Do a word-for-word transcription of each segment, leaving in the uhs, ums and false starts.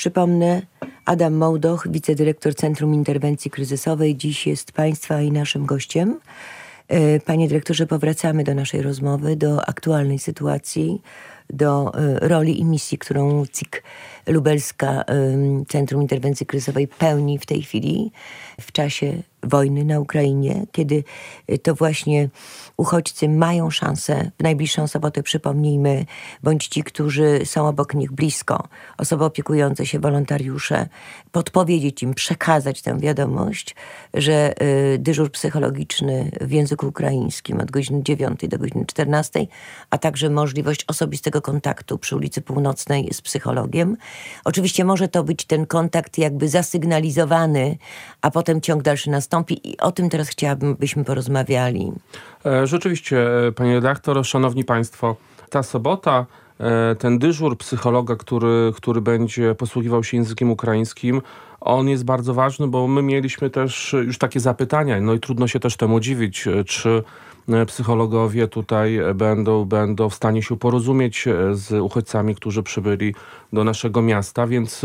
Przypomnę, Adam Mołdoch, wicedyrektor Centrum Interwencji Kryzysowej, dziś jest Państwa i naszym gościem. Panie dyrektorze, powracamy do naszej rozmowy, do aktualnej sytuacji, do roli i misji, którą C I K Lubelska, Centrum Interwencji Kryzysowej, pełni w tej chwili w czasie wojny na Ukrainie, kiedy to właśnie uchodźcy mają szansę, w najbliższą sobotę przypomnijmy, bądź ci, którzy są obok nich blisko, osoby opiekujące się, wolontariusze, podpowiedzieć im, przekazać tę wiadomość, że y, dyżur psychologiczny w języku ukraińskim od godziny dziewiątej do godziny czternastej, a także możliwość osobistego kontaktu przy ulicy Północnej z psychologiem. Oczywiście może to być ten kontakt jakby zasygnalizowany, a potem ciąg dalszy nastąpi i o tym teraz chciałabym, byśmy porozmawiali. Rzeczywiście, pani redaktor, szanowni państwo, ta sobota, ten dyżur psychologa, który, który będzie posługiwał się językiem ukraińskim, on jest bardzo ważny, bo my mieliśmy też już takie zapytania, no i trudno się też temu dziwić, czy psychologowie tutaj będą, będą w stanie się porozumieć z uchodźcami, którzy przybyli do naszego miasta, więc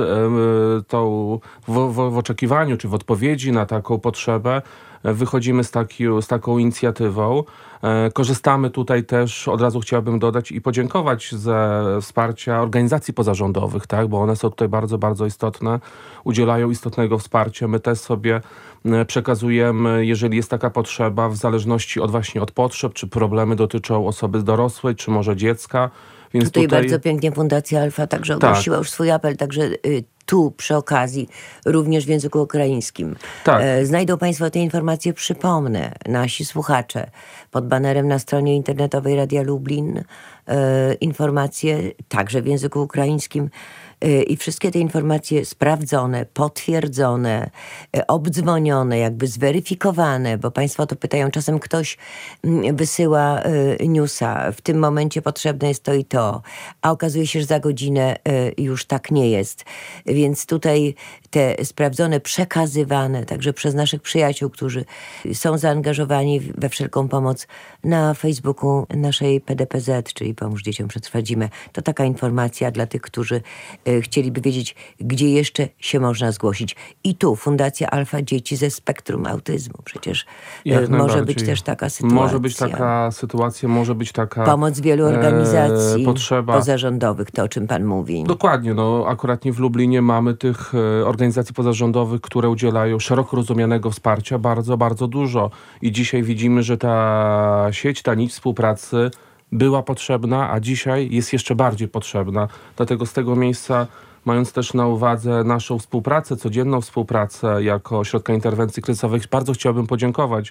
to w, w, w oczekiwaniu czy w odpowiedzi na taką potrzebę wychodzimy z, taki, z taką inicjatywą. Korzystamy tutaj też, od razu chciałbym dodać i podziękować za wsparcia organizacji pozarządowych, tak, bo one są tutaj bardzo, bardzo istotne, udzielają istotnego wsparcia. My też sobie przekazujemy, jeżeli jest taka potrzeba, w zależności od właśnie od potrzeb, czy problemy dotyczą osoby dorosłej, czy może dziecka. Więc tutaj, tutaj bardzo pięknie Fundacja Alfa także ogłosiła tak. już swój apel, także y, tu przy okazji, również w języku ukraińskim. Tak. E, znajdą Państwo te informacje, przypomnę, nasi słuchacze, pod banerem na stronie internetowej Radia Lublin, e, informacje także w języku ukraińskim. I wszystkie te informacje sprawdzone, potwierdzone, obdzwonione, jakby zweryfikowane, bo Państwo o to pytają, czasem ktoś wysyła newsa, w tym momencie potrzebne jest to i to, a okazuje się, że za godzinę już tak nie jest. Więc tutaj te sprawdzone, przekazywane także przez naszych przyjaciół, którzy są zaangażowani we wszelką pomoc na Facebooku naszej P D P Z, czyli Pomóż Dzieciom Przetrwać Zimę. To taka informacja dla tych, którzy chcieliby wiedzieć, gdzie jeszcze się można zgłosić. I tu Fundacja Alfa Dzieci ze Spektrum Autyzmu. Przecież Jak może być też taka sytuacja. Może być taka sytuacja, może być taka pomoc wielu organizacji e, potrzeba pozarządowych, to o czym pan mówi. Dokładnie. No, akurat nie w Lublinie mamy tych e, organizacji pozarządowych, które udzielają szeroko rozumianego wsparcia bardzo, bardzo dużo. I dzisiaj widzimy, że ta sieć, ta nić współpracy była potrzebna, a dzisiaj jest jeszcze bardziej potrzebna. Dlatego z tego miejsca, mając też na uwadze naszą współpracę, codzienną współpracę jako Ośrodka Interwencji Kryzysowej, bardzo chciałbym podziękować,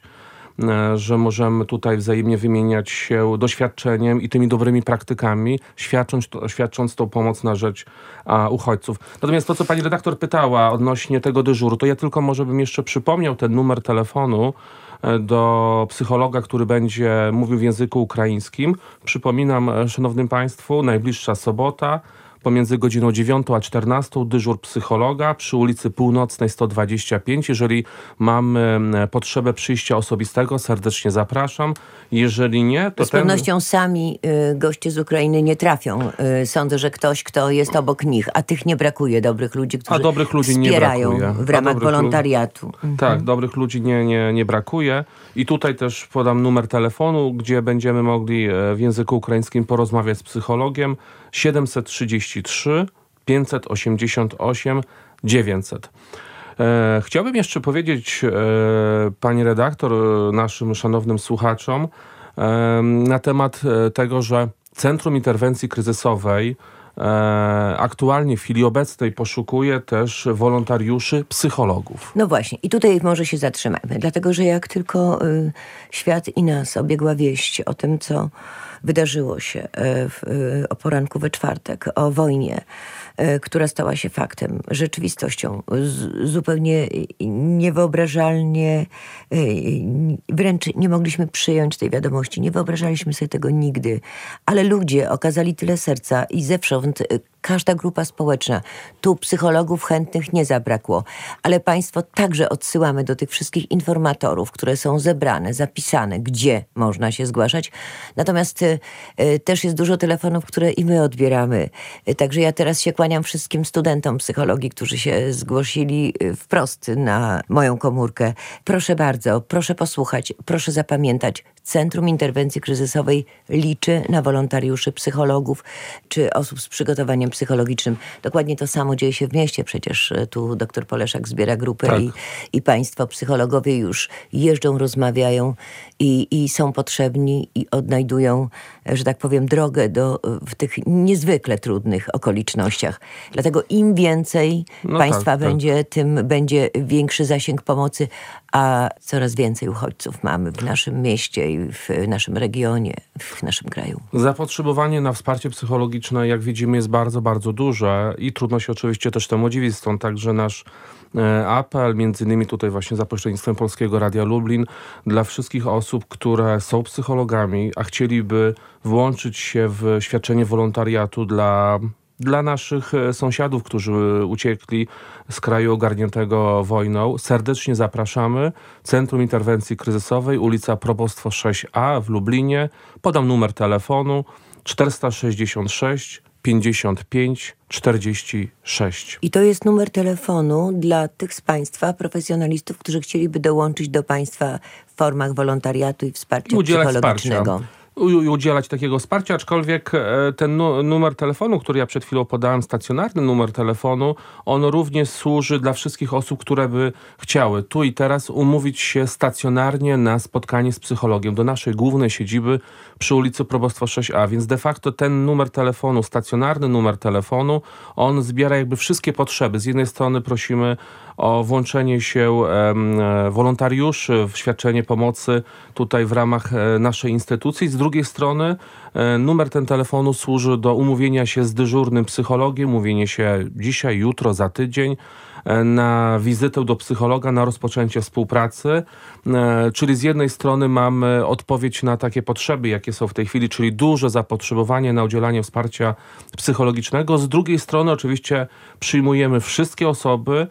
że możemy tutaj wzajemnie wymieniać się doświadczeniem i tymi dobrymi praktykami, świadcząc, świadcząc tą pomoc na rzecz a, uchodźców. Natomiast to, co pani redaktor pytała odnośnie tego dyżuru, to ja tylko może bym jeszcze przypomniał ten numer telefonu do psychologa, który będzie mówił w języku ukraińskim. Przypominam szanownym państwu, najbliższa sobota pomiędzy godziną dziewiątą a czternastą dyżur psychologa przy ulicy Północnej sto dwadzieścia pięć. Jeżeli mamy potrzebę przyjścia osobistego, serdecznie zapraszam. Jeżeli nie, to z pewnością ten... sami y, goście z Ukrainy nie trafią. Y, sądzę, że ktoś, kto jest obok nich, a tych nie brakuje, dobrych ludzi, którzy a dobrych ludzi wspierają nie brakuje. w ramach wolontariatu. Lu- mhm. Tak, dobrych ludzi nie, nie, nie brakuje. I tutaj też podam numer telefonu, gdzie będziemy mogli w języku ukraińskim porozmawiać z psychologiem. siedemset trzydzieści trzy pięćset osiemdziesiąt osiem dziewięćset. E, chciałbym jeszcze powiedzieć, e, pani redaktor, naszym szanownym słuchaczom e, na temat tego, że Centrum Interwencji Kryzysowej e, aktualnie w chwili obecnej poszukuje też wolontariuszy, psychologów. No właśnie, i tutaj może się zatrzymajmy, dlatego że jak tylko y, świat i nas obiegła wieść o tym, co wydarzyło się w, o poranku we czwartek, o wojnie, która stała się faktem, rzeczywistością, z, zupełnie niewyobrażalnie, wręcz nie mogliśmy przyjąć tej wiadomości, nie wyobrażaliśmy sobie tego nigdy, ale ludzie okazali tyle serca i zewsząd każda grupa społeczna. Tu psychologów chętnych nie zabrakło, ale państwo także odsyłamy do tych wszystkich informatorów, które są zebrane, zapisane, gdzie można się zgłaszać. Natomiast y, y, też jest dużo telefonów, które i my odbieramy. Y, także ja teraz się kłaniam wszystkim studentom psychologii, którzy się zgłosili y, wprost na moją komórkę. Proszę bardzo, proszę posłuchać, proszę zapamiętać. Centrum Interwencji Kryzysowej liczy na wolontariuszy, psychologów czy osób z przygotowaniem psychologicznym. Dokładnie to samo dzieje się w mieście. Przecież tu doktor Poleszak zbiera grupę tak. i, i państwo psychologowie już jeżdżą, rozmawiają i, i są potrzebni i odnajdują, że tak powiem, drogę do, w tych niezwykle trudnych okolicznościach. Dlatego im więcej no państwa tak, będzie, tak. tym będzie większy zasięg pomocy, a coraz więcej uchodźców mamy w naszym mieście i w naszym regionie, w naszym kraju. Zapotrzebowanie na wsparcie psychologiczne, jak widzimy, jest bardzo, bardzo duże i trudno się oczywiście też temu dziwić. Stąd także nasz apel, między innymi tutaj właśnie za pośrednictwem Polskiego Radia Lublin, dla wszystkich osób, które są psychologami, a chcieliby włączyć się w świadczenie wolontariatu dla Dla naszych sąsiadów, którzy uciekli z kraju ogarniętego wojną, serdecznie zapraszamy. Centrum Interwencji Kryzysowej, ulica Probostwo sześć A w Lublinie. Podam numer telefonu czterysta sześćdziesiąt sześć pięćdziesiąt pięć czterdzieści sześć. I to jest numer telefonu dla tych z państwa profesjonalistów, którzy chcieliby dołączyć do państwa w formach wolontariatu i wsparcia udzielać psychologicznego. Wsparcia. udzielać takiego wsparcia, aczkolwiek ten numer telefonu, który ja przed chwilą podałem, stacjonarny numer telefonu, on również służy dla wszystkich osób, które by chciały tu i teraz umówić się stacjonarnie na spotkanie z psychologiem do naszej głównej siedziby przy ulicy Probostwo sześć A, więc de facto ten numer telefonu, stacjonarny numer telefonu, on zbiera jakby wszystkie potrzeby. Z jednej strony prosimy o włączenie się e, wolontariuszy w świadczenie pomocy tutaj w ramach e, naszej instytucji. Z drugiej strony e, numer ten telefonu służy do umówienia się z dyżurnym psychologiem, umówienie się dzisiaj, jutro, za tydzień e, na wizytę do psychologa, na rozpoczęcie współpracy. E, czyli z jednej strony mamy odpowiedź na takie potrzeby, jakie są w tej chwili, czyli duże zapotrzebowanie na udzielanie wsparcia psychologicznego. Z drugiej strony oczywiście przyjmujemy wszystkie osoby,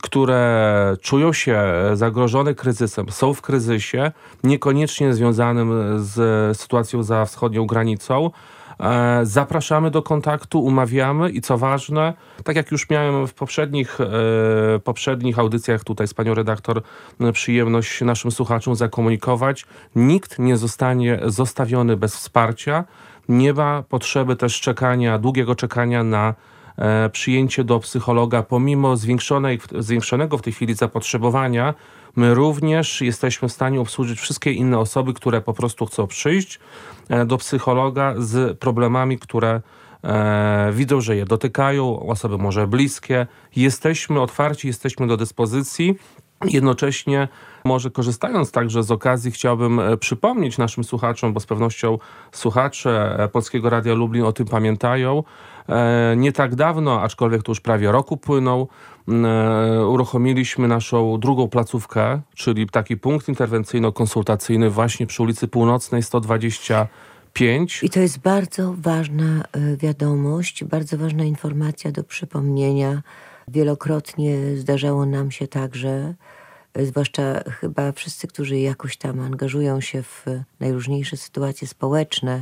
które czują się zagrożone kryzysem, są w kryzysie, niekoniecznie związanym z sytuacją za wschodnią granicą. Zapraszamy do kontaktu, umawiamy i co ważne, tak jak już miałem w poprzednich, poprzednich audycjach tutaj z panią redaktor przyjemność naszym słuchaczom zakomunikować, nikt nie zostanie zostawiony bez wsparcia. Nie ma potrzeby też czekania, długiego czekania na przyjęcie do psychologa, pomimo zwiększonej, zwiększonego w tej chwili zapotrzebowania, my również jesteśmy w stanie obsłużyć wszystkie inne osoby, które po prostu chcą przyjść do psychologa z problemami, które e, widzą, że je dotykają, osoby może bliskie. Jesteśmy otwarci, jesteśmy do dyspozycji. Jednocześnie może korzystając także z okazji chciałbym przypomnieć naszym słuchaczom, bo z pewnością słuchacze Polskiego Radia Lublin o tym pamiętają. Nie tak dawno, aczkolwiek to już prawie roku płynął, uruchomiliśmy naszą drugą placówkę, czyli taki punkt interwencyjno-konsultacyjny właśnie przy ulicy Północnej sto dwadzieścia pięć. I to jest bardzo ważna wiadomość, bardzo ważna informacja do przypomnienia. Wielokrotnie zdarzało nam się także, zwłaszcza chyba wszyscy, którzy jakoś tam angażują się w najróżniejsze sytuacje społeczne,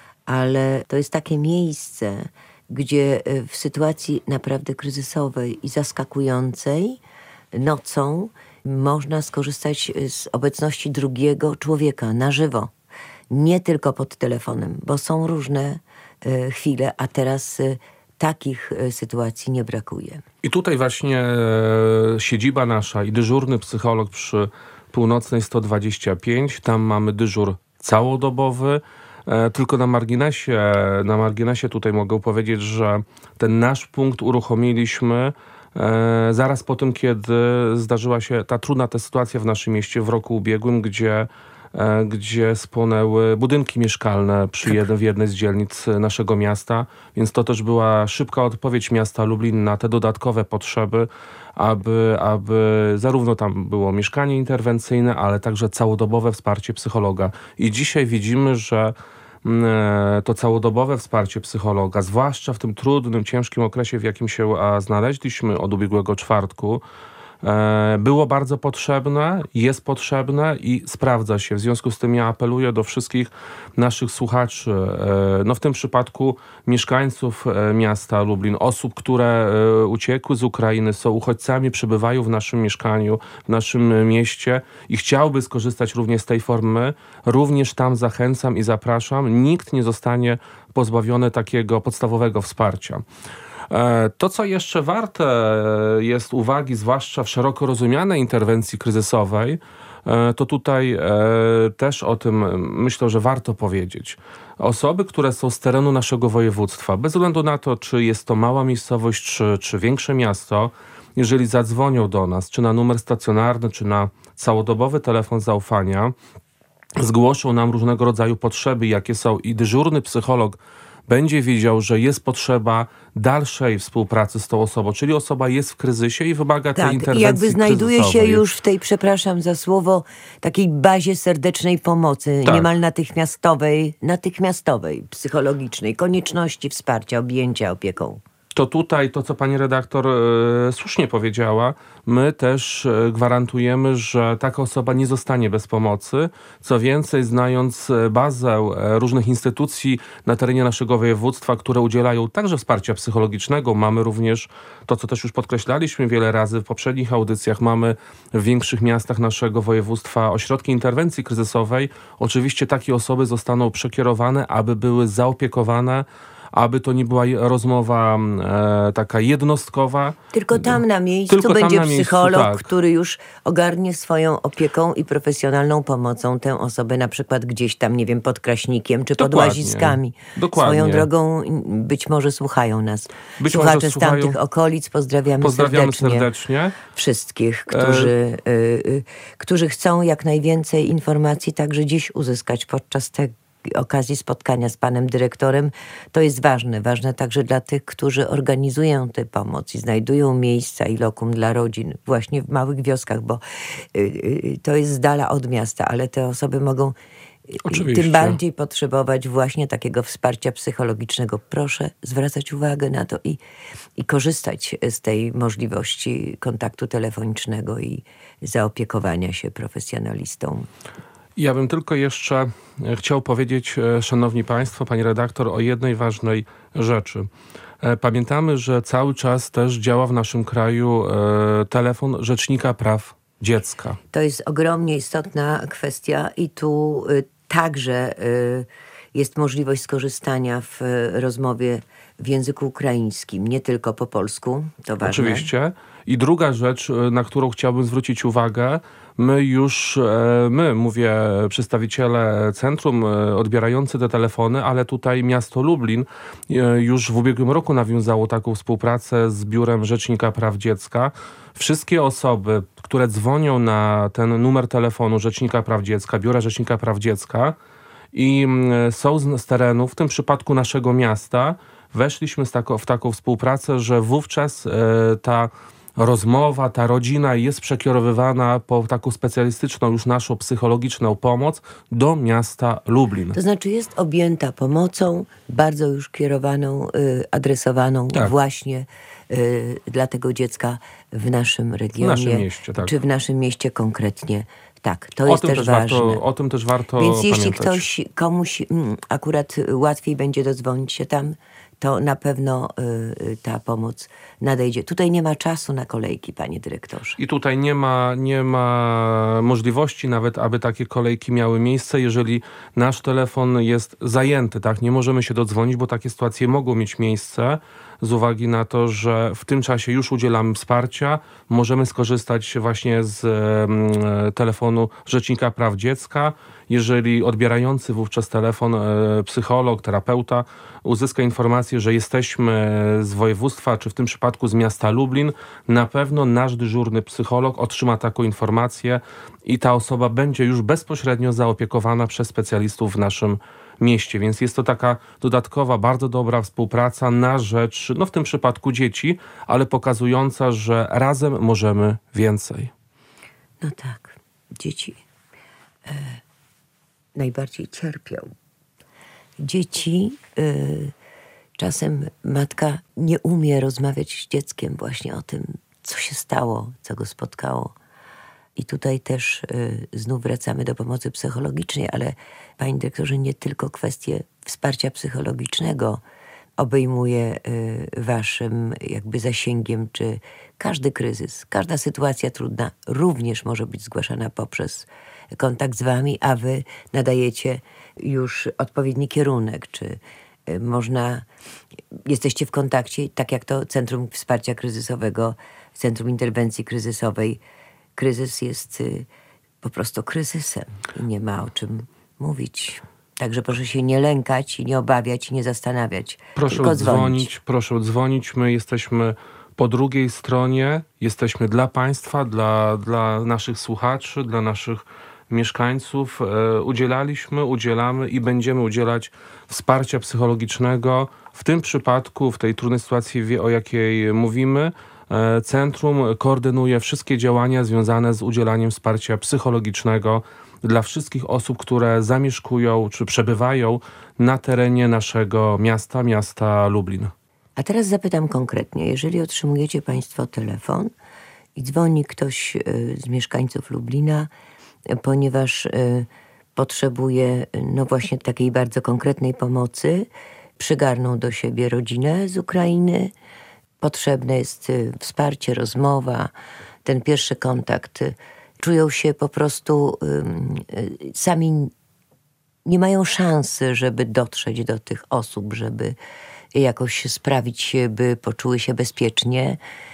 ale to jest takie miejsce, gdzie w sytuacji naprawdę kryzysowej i zaskakującej nocą można skorzystać z obecności drugiego człowieka na żywo. Nie tylko pod telefonem, bo są różne y, chwile, a teraz y, takich y, sytuacji nie brakuje. I tutaj właśnie e, siedziba nasza i dyżurny psycholog przy Północnej sto dwadzieścia pięć. Tam mamy dyżur całodobowy. E, tylko na marginesie, na marginesie tutaj mogę powiedzieć, że ten nasz punkt uruchomiliśmy e, zaraz po tym, kiedy zdarzyła się ta trudna ta sytuacja w naszym mieście w roku ubiegłym, gdzie gdzie spłonęły budynki mieszkalne przy jednej, w jednej z dzielnic naszego miasta, więc to też była szybka odpowiedź miasta Lublin na te dodatkowe potrzeby, aby, aby zarówno tam było mieszkanie interwencyjne, ale także całodobowe wsparcie psychologa. I dzisiaj widzimy, że to całodobowe wsparcie psychologa, zwłaszcza w tym trudnym, ciężkim okresie, w jakim się znaleźliśmy od ubiegłego czwartku, było bardzo potrzebne, jest potrzebne i sprawdza się. W związku z tym ja apeluję do wszystkich naszych słuchaczy, no w tym przypadku mieszkańców miasta Lublin, osób, które uciekły z Ukrainy, są uchodźcami, przebywają w naszym mieszkaniu, w naszym mieście i chciałby skorzystać również z tej formy. Również tam zachęcam i zapraszam. Nikt nie zostanie pozbawiony takiego podstawowego wsparcia. To, co jeszcze warte jest uwagi, zwłaszcza w szeroko rozumianej interwencji kryzysowej, to tutaj też o tym myślę, że warto powiedzieć. Osoby, które są z terenu naszego województwa, bez względu na to, czy jest to mała miejscowość, czy, czy większe miasto, jeżeli zadzwonią do nas, czy na numer stacjonarny, czy na całodobowy telefon zaufania, zgłoszą nam różnego rodzaju potrzeby, jakie są i dyżurny psycholog będzie wiedział, że jest potrzeba dalszej współpracy z tą osobą, czyli osoba jest w kryzysie i wymaga tak, tej interwencji i jakby znajduje kryzysowej. się już w tej, przepraszam za słowo, takiej bazie serdecznej pomocy, tak. niemal natychmiastowej, natychmiastowej, psychologicznej, konieczności wsparcia, objęcia opieką. To tutaj to, co pani redaktor e, słusznie powiedziała, my też e, gwarantujemy, że taka osoba nie zostanie bez pomocy. Co więcej, znając bazę e, różnych instytucji na terenie naszego województwa, które udzielają także wsparcia psychologicznego, mamy również to, co też już podkreślaliśmy wiele razy w poprzednich audycjach, mamy w większych miastach naszego województwa ośrodki interwencji kryzysowej. Oczywiście takie osoby zostaną przekierowane, aby były zaopiekowane, aby to nie była rozmowa e, taka jednostkowa. Tylko tam na miejscu Tylko będzie na miejscu, psycholog, tak. który już ogarnie swoją opieką i profesjonalną pomocą tę osobę na przykład gdzieś tam, nie wiem, pod Kraśnikiem czy pod Dokładnie. Łaziskami. Dokładnie. Swoją drogą być może słuchają nas Być słuchacze może z słuchają. tamtych okolic. Pozdrawiamy, Pozdrawiamy serdecznie, serdecznie. wszystkich, którzy, e... y, y, którzy chcą jak najwięcej informacji także dziś uzyskać podczas tego okazji spotkania z panem dyrektorem. To jest ważne. Ważne także dla tych, którzy organizują tę pomoc i znajdują miejsca i lokum dla rodzin właśnie w małych wioskach, bo y, y, to jest z dala od miasta, ale te osoby mogą Oczywiście. tym bardziej potrzebować właśnie takiego wsparcia psychologicznego. Proszę zwracać uwagę na to i, i korzystać z tej możliwości kontaktu telefonicznego i zaopiekowania się profesjonalistą. Ja bym tylko jeszcze chciał powiedzieć, szanowni państwo, pani redaktor, o jednej ważnej rzeczy. Pamiętamy, że cały czas też działa w naszym kraju telefon Rzecznika Praw Dziecka. To jest ogromnie istotna kwestia i tu także jest możliwość skorzystania w rozmowie w języku ukraińskim, nie tylko po polsku, to ważne. Oczywiście. I druga rzecz, na którą chciałbym zwrócić uwagę, my już, my, mówię, przedstawiciele centrum odbierający te telefony, ale tutaj miasto Lublin już w ubiegłym roku nawiązało taką współpracę z Biurem Rzecznika Praw Dziecka. Wszystkie osoby, które dzwonią na ten numer telefonu Rzecznika Praw Dziecka, Biura Rzecznika Praw Dziecka i są z, z terenu, w tym przypadku naszego miasta, weszliśmy z tako, w taką współpracę, że wówczas e, ta rozmowa, ta rodzina jest przekierowywana po taką specjalistyczną, już naszą psychologiczną pomoc do miasta Lublin. To znaczy jest objęta pomocą, bardzo już kierowaną, y, adresowaną tak. właśnie y, dla tego dziecka w naszym regionie. W naszym mieście, tak. Czy w naszym mieście konkretnie. Tak, to o jest tym też, też ważne. Warto, o tym też warto Więc jeśli pamiętać. ktoś, komuś mm, akurat łatwiej będzie dodzwonić się tam, to na pewno y, ta pomoc nadejdzie. Tutaj nie ma czasu na kolejki, panie dyrektorze. I tutaj nie ma, nie ma możliwości nawet, aby takie kolejki miały miejsce, jeżeli nasz telefon jest zajęty, tak? Nie możemy się dodzwonić, bo takie sytuacje mogą mieć miejsce z uwagi na to, że w tym czasie już udzielamy wsparcia. Możemy skorzystać właśnie z e, telefonu Rzecznika Praw Dziecka. Jeżeli odbierający wówczas telefon e, psycholog, terapeuta uzyska informację, że jesteśmy z województwa, czy w tym przypadku z miasta Lublin, na pewno nasz dyżurny psycholog otrzyma taką informację i ta osoba będzie już bezpośrednio zaopiekowana przez specjalistów w naszym mieście. Więc jest to taka dodatkowa, bardzo dobra współpraca na rzecz, no w tym przypadku dzieci, ale pokazująca, że razem możemy więcej. No tak, dzieci e, najbardziej cierpią. dzieci, y, czasem matka nie umie rozmawiać z dzieckiem właśnie o tym, co się stało, co go spotkało. I tutaj też y, znów wracamy do pomocy psychologicznej, ale panie dyrektorze, nie tylko kwestie wsparcia psychologicznego obejmuje y, waszym jakby zasięgiem, czy każdy kryzys, każda sytuacja trudna również może być zgłaszana poprzez kontakt z wami, a wy nadajecie już odpowiedni kierunek, czy y, można, jesteście w kontakcie, tak jak to Centrum Wsparcia Kryzysowego, Centrum Interwencji Kryzysowej. Kryzys jest y, po prostu kryzysem i nie ma o czym mówić. Także proszę się nie lękać i nie obawiać i nie zastanawiać. Proszę tylko dzwonić. dzwonić. Proszę dzwonić. My jesteśmy po drugiej stronie. Jesteśmy dla państwa, dla, dla naszych słuchaczy, dla naszych mieszkańców. E, udzielaliśmy, udzielamy i będziemy udzielać wsparcia psychologicznego. W tym przypadku, w tej trudnej sytuacji, wie, o jakiej mówimy, e, Centrum koordynuje wszystkie działania związane z udzielaniem wsparcia psychologicznego dla wszystkich osób, które zamieszkują czy przebywają na terenie naszego miasta, miasta Lublin. A teraz zapytam konkretnie, jeżeli otrzymujecie państwo telefon i dzwoni ktoś y, z mieszkańców Lublina, y, ponieważ y, potrzebuje no właśnie takiej bardzo konkretnej pomocy, przygarną do siebie rodzinę z Ukrainy, potrzebne jest y, wsparcie, rozmowa, ten pierwszy kontakt, y, czują się po prostu y, y, sami, nie mają szansy, żeby dotrzeć do tych osób, żeby jakoś sprawić, by poczuły się bezpiecznie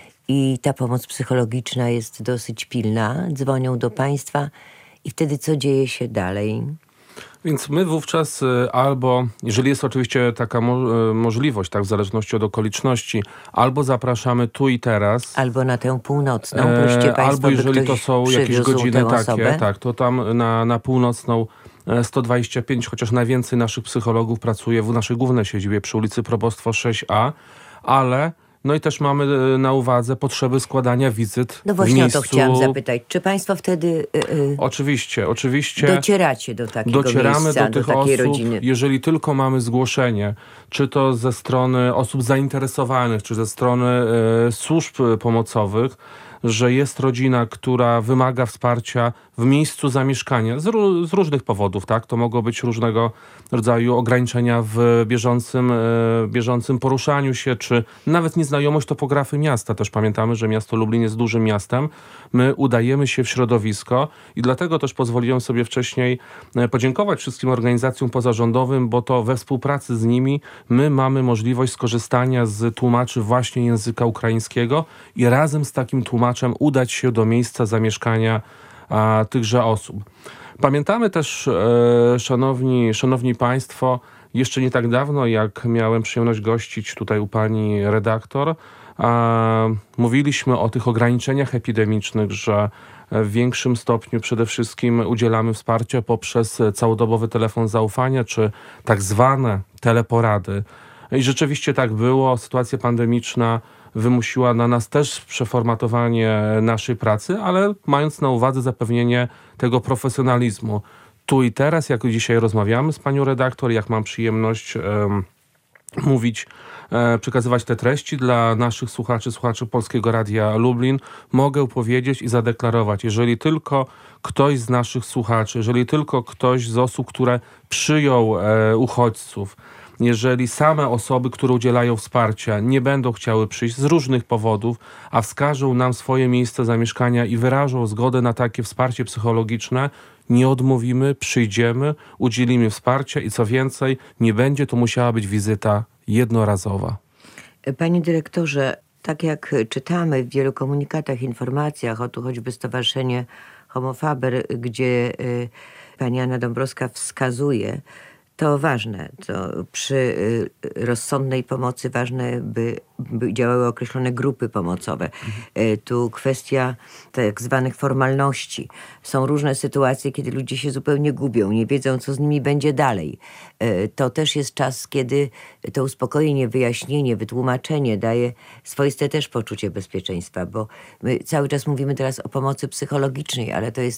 i ta pomoc psychologiczna jest dosyć pilna. Dzwonią do państwa i wtedy co dzieje się dalej? Więc my wówczas albo, jeżeli jest oczywiście taka mo- możliwość, tak w zależności od okoliczności, albo zapraszamy tu i teraz. Albo na tę północną, proście państwo, albo jeżeli by to są jakieś godziny takie, tak, to tam na, na północną sto dwadzieścia pięć, chociaż najwięcej naszych psychologów pracuje w naszej głównej siedzibie przy ulicy Probostwo sześć A, ale no i też mamy na uwadze potrzeby składania wizyt No właśnie w miejscu. o to chciałam zapytać. Czy państwo wtedy yy, Oczywiście, oczywiście. docieracie do takiego Docieramy miejsca, do tych do takiej osób, rodziny? Jeżeli tylko mamy zgłoszenie, czy to ze strony osób zainteresowanych, czy ze strony e, służb pomocowych, że jest rodzina, która wymaga wsparcia w miejscu zamieszkania z, ró- z różnych powodów, tak? To mogą być różnego rodzaju ograniczenia w bieżącym, e, bieżącym poruszaniu się, czy nawet nieznajomość topografii miasta. Też pamiętamy, że miasto Lublin jest dużym miastem. My udajemy się w środowisko i dlatego też pozwoliłem sobie wcześniej e, podziękować wszystkim organizacjom pozarządowym, bo to we współpracy z nimi my mamy możliwość skorzystania z tłumaczy właśnie języka ukraińskiego i razem z takim tłumaczem udać się do miejsca zamieszkania a, tychże osób. Pamiętamy też, e, szanowni, szanowni państwo, jeszcze nie tak dawno, jak miałem przyjemność gościć tutaj u pani redaktor, a, mówiliśmy o tych ograniczeniach epidemicznych, że w większym stopniu przede wszystkim udzielamy wsparcia poprzez całodobowy telefon zaufania, czy tak zwane teleporady. I rzeczywiście tak było. Sytuacja pandemiczna wymusiła na nas też przeformatowanie naszej pracy, ale mając na uwadze zapewnienie tego profesjonalizmu. Tu i teraz, jak dzisiaj rozmawiamy z panią redaktor, jak mam przyjemność um, mówić, e, przekazywać te treści dla naszych słuchaczy, słuchaczy Polskiego Radia Lublin, mogę powiedzieć i zadeklarować, jeżeli tylko ktoś z naszych słuchaczy, jeżeli tylko ktoś z osób, które przyjął e, uchodźców, jeżeli same osoby, które udzielają wsparcia, nie będą chciały przyjść z różnych powodów, a wskażą nam swoje miejsce zamieszkania i wyrażą zgodę na takie wsparcie psychologiczne, nie odmówimy, przyjdziemy, udzielimy wsparcia i co więcej, nie będzie to musiała być wizyta jednorazowa. Panie dyrektorze, tak jak czytamy w wielu komunikatach, informacjach, o tu choćby Stowarzyszenie Homo Faber, gdzie y, pani Anna Dąbrowska wskazuje, to ważne, to przy y, rozsądnej pomocy ważne, by, by działały określone grupy pomocowe. Mhm. Y, tu kwestia tak zwanych formalności. Są różne sytuacje, kiedy ludzie się zupełnie gubią, nie wiedzą, co z nimi będzie dalej. Y, to też jest czas, kiedy to uspokojenie, wyjaśnienie, wytłumaczenie daje swoiste też poczucie bezpieczeństwa, bo my cały czas mówimy teraz o pomocy psychologicznej, ale to jest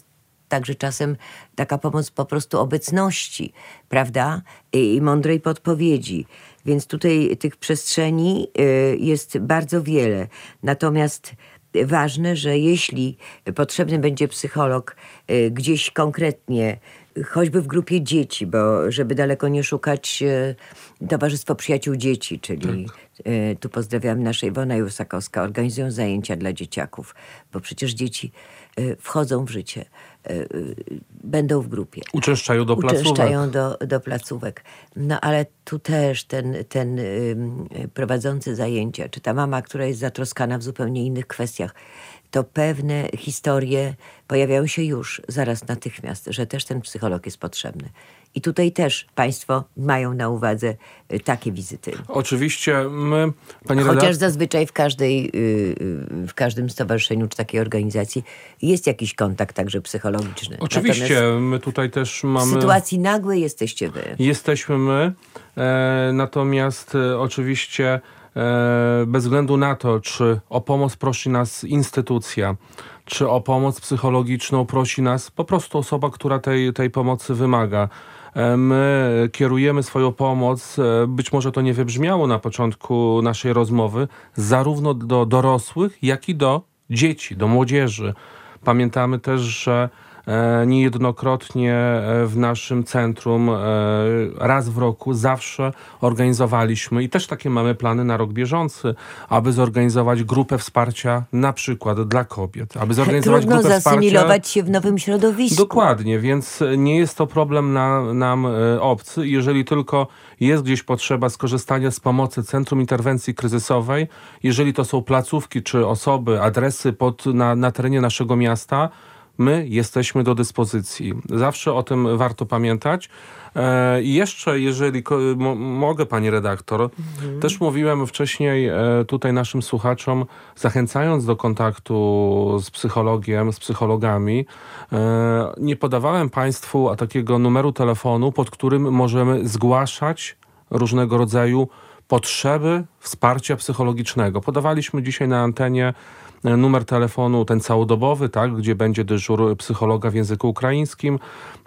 także czasem taka pomoc po prostu obecności, prawda? I, i mądrej podpowiedzi. Więc tutaj tych przestrzeni y, jest bardzo wiele. Natomiast ważne, że jeśli potrzebny będzie psycholog y, gdzieś konkretnie, choćby w grupie dzieci, bo żeby daleko nie szukać, y, Towarzystwo Przyjaciół Dzieci, czyli tak. y, tu pozdrawiam nasza Iwona Jusakowska, organizują zajęcia dla dzieciaków, bo przecież dzieci y, wchodzą w życie, y, y, będą w grupie. Uczęszczają do placówek. Uczęszczają do, do placówek. No ale tu też ten, ten y, prowadzący zajęcia, czy ta mama, która jest zatroskana w zupełnie innych kwestiach, to pewne historie pojawiają się już, zaraz natychmiast, że też ten psycholog jest potrzebny. I tutaj też państwo mają na uwadze y, takie wizyty. Oczywiście my, pani Chociaż redaktor... zazwyczaj w każdej, y, y, w każdym stowarzyszeniu czy takiej organizacji jest jakiś kontakt także psychologiczny. Oczywiście, Natomiast my tutaj też mamy... w sytuacji nagłej jesteście wy. Jesteśmy my, e, natomiast e, oczywiście e, bez względu na to, czy o pomoc prosi nas instytucja, czy o pomoc psychologiczną prosi nas po prostu osoba, która tej, tej pomocy wymaga. My kierujemy swoją pomoc, być może to nie wybrzmiało na początku naszej rozmowy, zarówno do dorosłych, jak i do dzieci, do młodzieży. Pamiętamy też, że niejednokrotnie w naszym centrum raz w roku zawsze organizowaliśmy i też takie mamy plany na rok bieżący, aby zorganizować grupę wsparcia na przykład dla kobiet. Aby zorganizować Trudno grupę zasymilować wsparcia... się w nowym środowisku. Dokładnie, więc nie jest to problem na, nam obcy. Jeżeli tylko jest gdzieś potrzeba skorzystania z pomocy Centrum Interwencji Kryzysowej, jeżeli to są placówki czy osoby, adresy pod, na, na terenie naszego miasta, my jesteśmy do dyspozycji. Zawsze o tym warto pamiętać. E, I jeszcze, jeżeli mo, mogę, pani redaktor, mhm. też mówiłem wcześniej e, tutaj naszym słuchaczom, zachęcając do kontaktu z psychologiem, z psychologami, e, nie podawałem państwu takiego numeru telefonu, pod którym możemy zgłaszać różnego rodzaju potrzeby wsparcia psychologicznego. Podawaliśmy dzisiaj na antenie numer telefonu, ten całodobowy, tak, gdzie będzie dyżur psychologa w języku ukraińskim.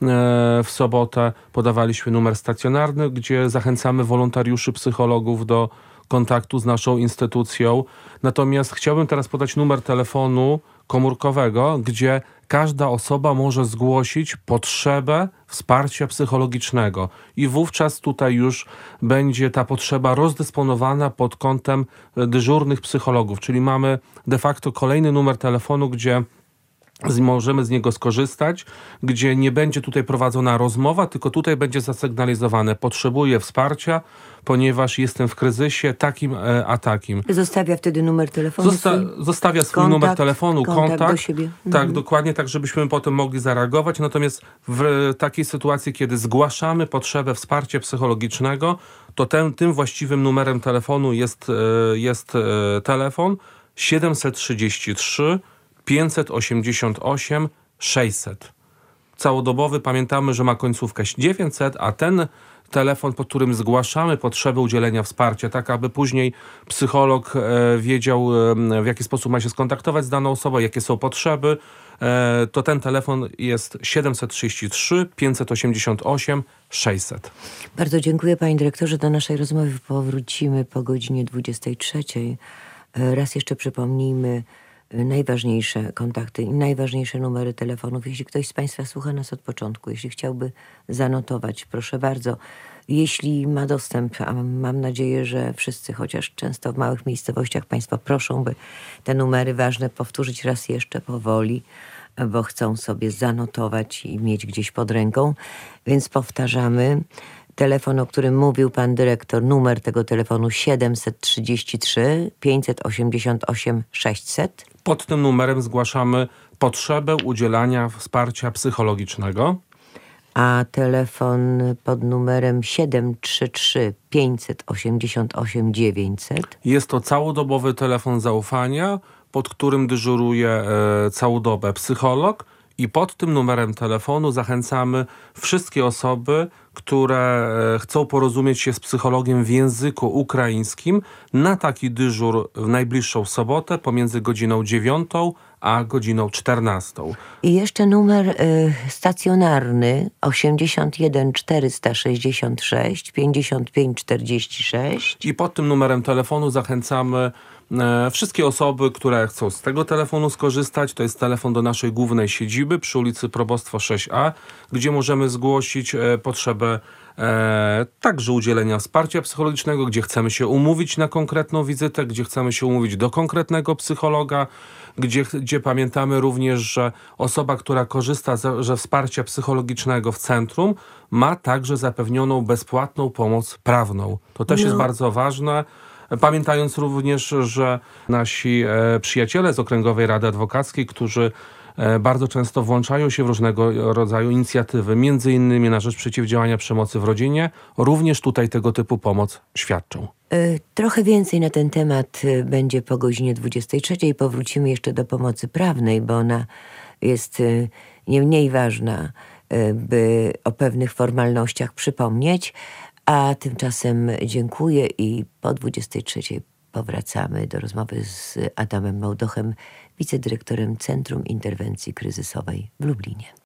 W sobotę podawaliśmy numer stacjonarny, gdzie zachęcamy wolontariuszy psychologów do kontaktu z naszą instytucją. Natomiast chciałbym teraz podać numer telefonu komórkowego, gdzie każda osoba może zgłosić potrzebę wsparcia psychologicznego i wówczas tutaj już będzie ta potrzeba rozdysponowana pod kątem dyżurnych psychologów, czyli mamy de facto kolejny numer telefonu, gdzie możemy z niego skorzystać, gdzie nie będzie tutaj prowadzona rozmowa, tylko tutaj będzie zasygnalizowane: potrzebuję wsparcia, ponieważ jestem w kryzysie takim, a takim. Zostawia wtedy numer telefonu? Zosta zostawia swój kontakt, numer telefonu, kontakt. kontakt do siebie. Mhm. Tak, dokładnie, tak żebyśmy potem mogli zareagować. Natomiast w takiej sytuacji, kiedy zgłaszamy potrzebę wsparcia psychologicznego, to ten, tym właściwym numerem telefonu jest, jest telefon siedemset trzydzieści trzy pięćset osiemdziesiąt osiem sześćset. Całodobowy, pamiętamy, że ma końcówkę dziewięćset, a ten telefon, pod którym zgłaszamy potrzebę udzielenia wsparcia, tak aby później psycholog e, wiedział, e, w jaki sposób ma się skontaktować z daną osobą, jakie są potrzeby, e, to ten telefon jest siedemset trzydzieści trzy pięćset osiemdziesiąt osiem sześćset. Bardzo dziękuję, panie dyrektorze. Do naszej rozmowy powrócimy po godzinie dwudziestej trzeciej. Raz jeszcze przypomnijmy najważniejsze kontakty i najważniejsze numery telefonów. Jeśli ktoś z państwa słucha nas od początku, jeśli chciałby zanotować, proszę bardzo. Jeśli ma dostęp, a mam nadzieję, że wszyscy, chociaż często w małych miejscowościach państwo proszą, by te numery ważne powtórzyć raz jeszcze powoli, bo chcą sobie zanotować i mieć gdzieś pod ręką. Więc powtarzamy. Telefon, o którym mówił pan dyrektor, numer tego telefonu siedemset trzydzieści trzy pięćset osiemdziesiąt osiem sześćset. Pod tym numerem zgłaszamy potrzebę udzielania wsparcia psychologicznego. A telefon pod numerem siedem trzy trzy pięćset osiemdziesiąt osiem dziewięćset. Jest to całodobowy telefon zaufania, pod którym dyżuruje e, całą dobę psycholog I pod tym numerem telefonu zachęcamy wszystkie osoby, które chcą porozumieć się z psychologiem w języku ukraińskim na taki dyżur w najbliższą sobotę pomiędzy godziną dziewiątą a godziną czternastą. I jeszcze numer y, stacjonarny osiemdziesiąt jeden czterysta sześćdziesiąt sześć pięćdziesiąt pięć czterdzieści sześć. I pod tym numerem telefonu zachęcamy e, wszystkie osoby, które chcą z tego telefonu skorzystać. To jest telefon do naszej głównej siedziby przy ulicy Probostwo sześć A, gdzie możemy zgłosić e, potrzebę e, także udzielenia wsparcia psychologicznego, gdzie chcemy się umówić na konkretną wizytę, gdzie chcemy się umówić do konkretnego psychologa, gdzie, gdzie pamiętamy również, że osoba, która korzysta ze, ze wsparcia psychologicznego w centrum, ma także zapewnioną bezpłatną pomoc prawną. To też no. jest bardzo ważne. Pamiętając również, że nasi e, przyjaciele z Okręgowej Rady Adwokackiej, którzy e, bardzo często włączają się w różnego rodzaju inicjatywy, między innymi na rzecz przeciwdziałania przemocy w rodzinie, również tutaj tego typu pomoc świadczą. Trochę więcej na ten temat będzie po godzinie dwudziestej trzeciej. Powrócimy jeszcze do pomocy prawnej, bo ona jest nie mniej ważna, by o pewnych formalnościach przypomnieć. A tymczasem dziękuję i po dwudziestej trzeciej powracamy do rozmowy z Adamem Małdochem, wicedyrektorem Centrum Interwencji Kryzysowej w Lublinie.